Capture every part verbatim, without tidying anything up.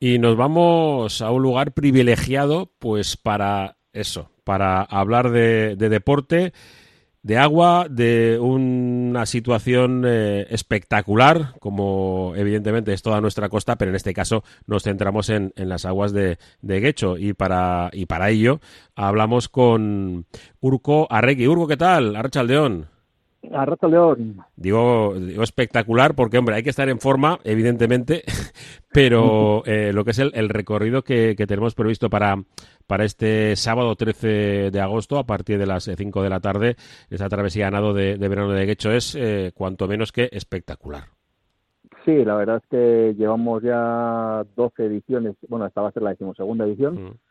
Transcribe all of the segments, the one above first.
Y nos vamos a un lugar privilegiado, pues para eso, para hablar de, de deporte, de agua, de una situación eh, espectacular, como evidentemente es toda nuestra costa, pero en este caso nos centramos en, en las aguas de, de Guecho. Y para, y para ello hablamos con Urko Arregui. Urko, ¿qué tal? Arratsaldeon. Arratsaldeon. Digo, digo espectacular porque, hombre, hay que estar en forma, evidentemente, pero eh, lo que es el, el recorrido que, que tenemos previsto para, para este sábado trece de agosto a partir de las cinco de la tarde, esa travesía a nado de, de verano de Guecho es eh, cuanto menos que espectacular. Sí, la verdad es que llevamos ya doce ediciones, bueno, esta va a ser la decimosegunda edición, Mm.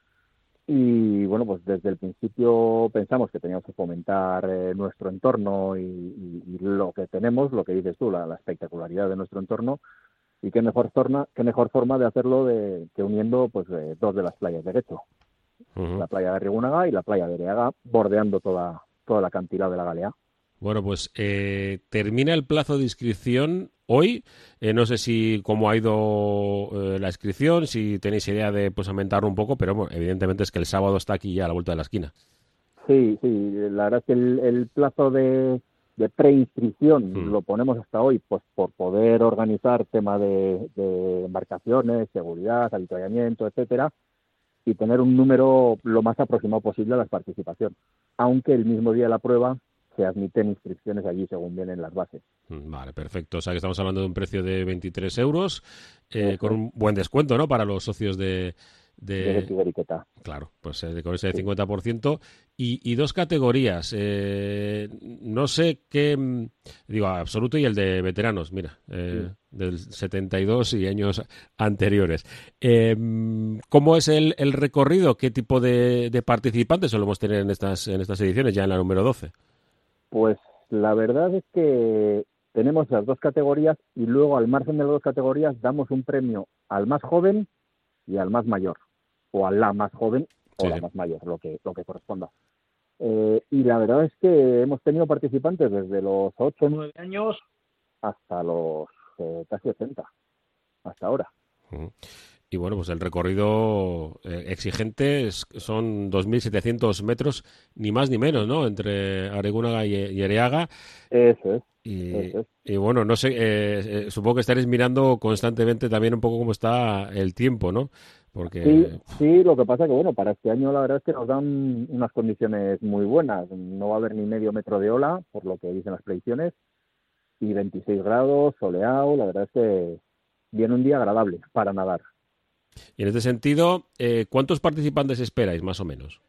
y bueno, pues desde el principio pensamos que teníamos que fomentar eh, nuestro entorno y, y- y lo que tenemos, lo que dices tú, la, la espectacularidad de nuestro entorno, y qué mejor forma, qué mejor forma de hacerlo de, que uniendo pues eh, dos de las playas de Guecho, Ujú. la playa de Arrigunaga y la playa de Ereaga, bordeando toda, toda la acantilado de la Galea. Bueno, pues eh, termina el plazo de inscripción hoy. Eh, no sé si cómo ha ido eh, la inscripción, si tenéis idea de pues aumentar un poco, pero bueno, evidentemente es que el sábado está aquí ya a la vuelta de la esquina. Sí, sí, la verdad es que el, el plazo de, de preinscripción Mm. lo ponemos hasta hoy, pues por poder organizar tema de, de embarcaciones, seguridad, avituallamiento, etcétera, y tener un número lo más aproximado posible a la participación, aunque el mismo día de la prueba se admiten inscripciones allí según vienen las bases. Mm, Vale, perfecto. O sea que estamos hablando de un precio de veintitrés euros, eh, con Eso es, un buen descuento, ¿no? Para los socios de, de de Getiberiketa. claro, pues eh, con ese Sí. cincuenta por ciento. Y, y dos categorías. Eh, no sé qué, mm, digo, absoluto y el de veteranos, mira, eh, del setenta y dos y años anteriores. Eh, ¿Cómo es el, el recorrido? ¿Qué tipo de, de participantes solemos tener en estas, en estas ediciones, ya en la número doce? Pues la verdad es que tenemos las dos categorías y luego al margen de las dos categorías damos un premio al más joven y al más mayor, o a la más joven o Sí, la sí. más mayor, lo que, lo que corresponda. Eh, y la verdad es que hemos tenido participantes desde los ocho o nueve años hasta los eh, casi ochenta, hasta ahora. Ujú. Y bueno, pues el recorrido eh, exigente es- son dos mil setecientos metros, ni más ni menos, ¿no? Entre Aregúnaga y, y Ereaga. Eso es, Y, eso es. y bueno, no sé, eh, eh, supongo que estaréis mirando constantemente también un poco cómo está el tiempo, ¿no? Sí, Porque, sí, lo que pasa que, bueno, para este año la verdad es que nos dan unas condiciones muy buenas. No va a haber ni medio metro de ola, por lo que dicen las predicciones, y veintiséis grados, soleado. La verdad es que viene un día agradable para nadar. y en este sentido, eh, ¿cuántos participantes esperáis, más o menos?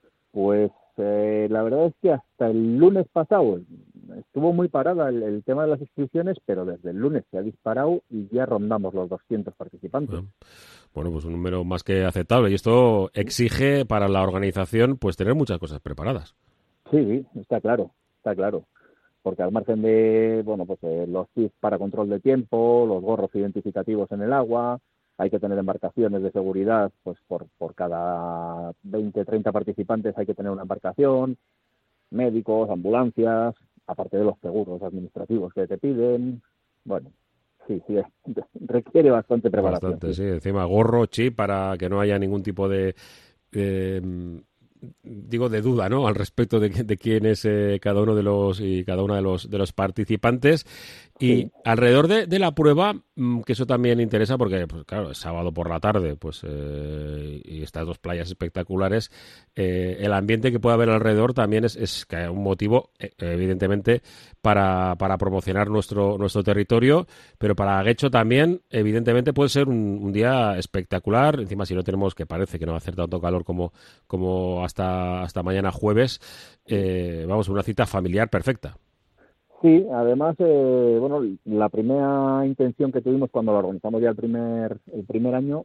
Pues eh, la verdad es que hasta el lunes pasado estuvo muy parada el, el tema de las inscripciones, pero desde el lunes se ha disparado y ya rondamos los doscientos participantes. Bueno, bueno, pues un número más que aceptable. Y esto exige para la organización, pues tener muchas cosas preparadas. Sí, está claro, está claro. Porque al margen de, bueno, pues eh, los kits para control de tiempo, los gorros identificativos en el agua, hay que tener embarcaciones de seguridad, pues por, por cada veinte, treinta participantes hay que tener una embarcación, médicos, ambulancias, aparte de los seguros administrativos que te piden. Bueno, sí, sí, requiere bastante preparación, Bastante, sí. sí. Encima gorro, chip, para que no haya ningún tipo de, eh, digo, de duda, ¿no? Al respecto de, de quién es eh, cada uno de los y cada uno de los de los participantes. Y Sí, alrededor de, de la prueba, mm, que eso también interesa porque, pues claro, es sábado por la tarde, pues eh, y estas dos playas espectaculares, eh, el ambiente que puede haber alrededor también es, es que un motivo, eh, evidentemente, para, para promocionar nuestro nuestro territorio, pero para Guecho también, evidentemente, puede ser un, un día espectacular. Encima, si no tenemos, que parece que no va a hacer tanto calor como, como hasta, hasta mañana jueves, eh, vamos, una cita familiar perfecta. sí, además, eh, bueno, la primera intención que tuvimos cuando lo organizamos ya el primer, el primer año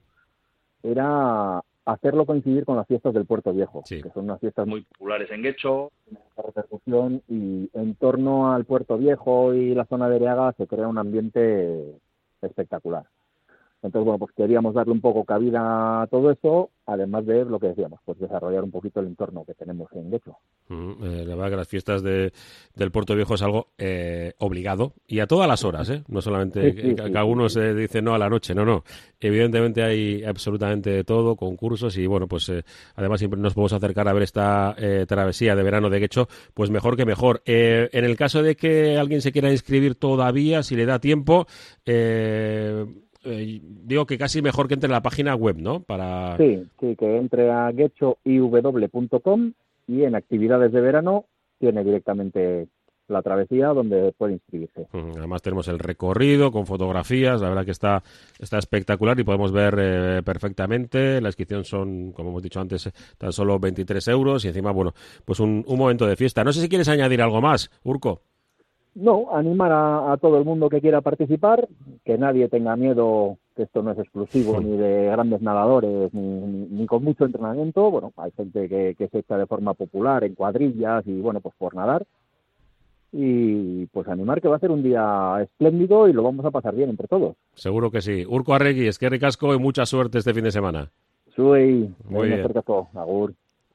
era hacerlo coincidir con las fiestas del Puerto Viejo, Sí. que son unas fiestas muy populares en Guecho, tienen mucha repercusión, y en torno al Puerto Viejo y la zona de Ereaga se crea un ambiente espectacular. Entonces, bueno, pues queríamos darle un poco cabida a todo eso, además de lo que decíamos, pues desarrollar un poquito el entorno que tenemos en Getxo. Uh, eh, la verdad que las fiestas de, del Puerto Viejo es algo eh, obligado y a todas las horas, ¿eh? No solamente Sí, sí, que, sí, que sí, algunos sí. eh, dicen no a la noche, no, no. Evidentemente hay absolutamente de todo, concursos y bueno, pues eh, además siempre nos podemos acercar a ver esta eh, travesía de verano de Getxo, pues mejor que mejor. Eh, en el caso de que alguien se quiera inscribir todavía, si le da tiempo, eh, eh, digo que casi mejor que entre en la página web, ¿no? Para... Sí, sí, que entre a getxo i w punto com y en actividades de verano tiene directamente la travesía donde puede inscribirse. Además tenemos el recorrido con fotografías, la verdad que está, está espectacular y podemos ver eh, perfectamente. La inscripción son, como hemos dicho antes, tan solo veintitrés euros y encima, bueno, pues un, un momento de fiesta. No sé si quieres añadir algo más, Urko. No, animar a, a todo el mundo que quiera participar, que nadie tenga miedo, que esto no es exclusivo ni de grandes nadadores, ni, ni, ni con mucho entrenamiento. Bueno, hay gente que, que se echa de forma popular en cuadrillas y, bueno, pues por nadar. Y pues animar que va a ser un día espléndido y lo vamos a pasar bien entre todos. Seguro que sí. Urko Arregui, eskerrik asko y mucha suerte este fin de semana. Zuei, Muy bien. agur.